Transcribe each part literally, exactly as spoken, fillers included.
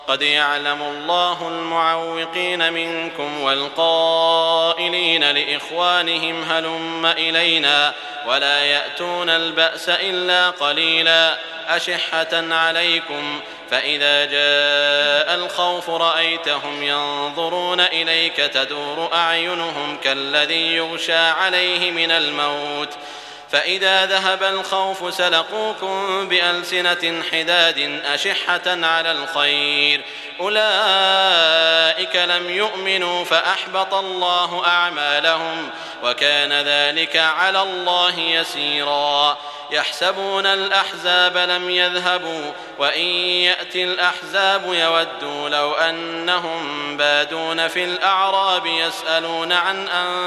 قد يعلم الله المعوقين منكم والقائلين لإخوانهم هلم إلينا ولا يأتون البأس إلا قليلا أشحة عليكم فإذا جاء الخوف رأيتهم ينظرون إليك تدور أعينهم كالذي يغشى عليه من الموت فإذا ذهب الخوف سلقوكم بألسنة حداد أشحة على الخير أولئك لم يؤمنوا فأحبط الله أعمالهم وكان ذلك على الله يسيرا يحسبون الأحزاب لم يذهبوا وإن يأتي الأحزاب يودوا لو أنهم بادون في الأعراب يسألون عن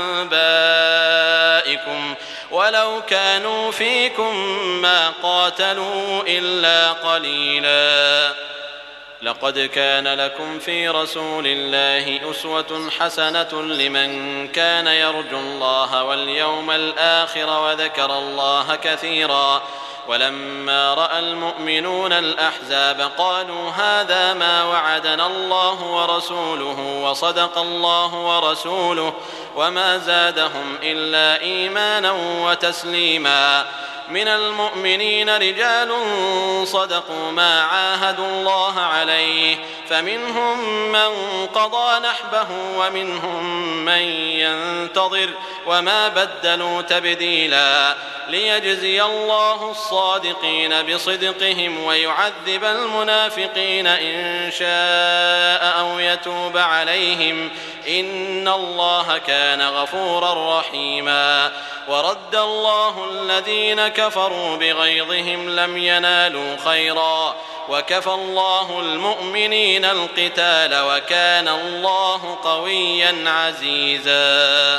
أنبائكم ولو كانوا فيكم ما قاتلوا إلا قليلا لقد كان لكم في رسول الله أسوة حسنة لمن كان يرجو الله واليوم الآخر وذكر الله كثيرا ولما رأى المؤمنون الأحزاب قالوا هذا ما وعدنا الله ورسوله وصدق الله ورسوله وما زادهم إلا إيمانا وتسليما من المؤمنين رجال صدقوا ما عاهدوا الله عليه فمنهم من قضى نحبه ومنهم من ينتظر وما بدلوا تبديلا ليجزي الله الصادقين بصدقهم ويعذب المنافقين إن شاء أو يتوب عليهم إن الله كان غفورا رحيما ورد الله الذين كفروا بغيظهم لم ينالوا خيرا وكفى الله المؤمنين القتال وكان الله قويا عزيزا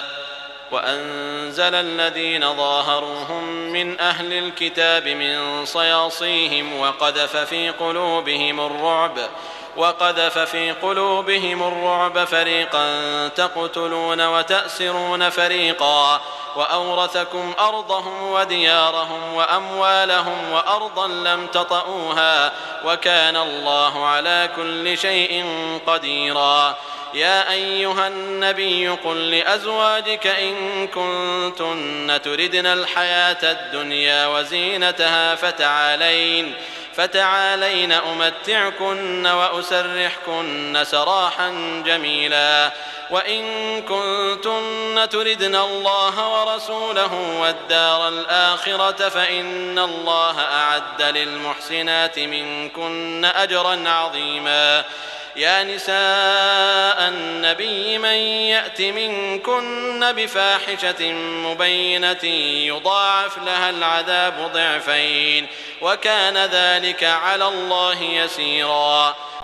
وأنزل الذين ظاهروهم من أهل الكتاب من صياصيهم وقذف في قلوبهم الرعب وقذف في قلوبهم الرعب فريقا تقتلون وتأسرون فريقا وأورثكم أرضهم وديارهم وأموالهم وأرضا لم تطئوها وكان الله على كل شيء قديرا يا أيها النبي قل لأزواجك إن كنتن تردن الحياة الدنيا وزينتها فتعالين فتعالين أمتعكن وأسرحكن سراحا جميلا وإن كنتن تردن الله ورسوله والدار الآخرة فإن الله أعد للمحسنات منكن أجرا عظيما يا نساء النبي من يأت منكن بفاحشة مبينة يضاعف لها العذاب ضعفين وكان ذلك على الله يسيرا